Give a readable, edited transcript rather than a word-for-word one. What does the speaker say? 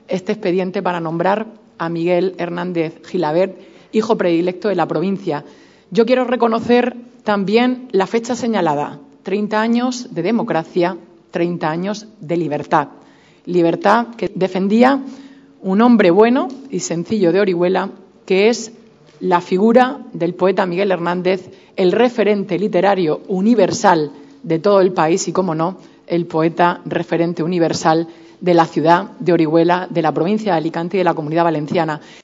este expediente para nombrar a Miguel Hernández Gilabert, hijo predilecto de la provincia. Yo quiero reconocer también la fecha señalada, 30 años de democracia, 30 años de libertad. Libertad que defendía un hombre bueno y sencillo de Orihuela, que es la figura del poeta Miguel Hernández, el referente literario universal de todo el país y, cómo no, el poeta referente universal de la ciudad de Orihuela, de la provincia de Alicante y de la Comunidad Valenciana.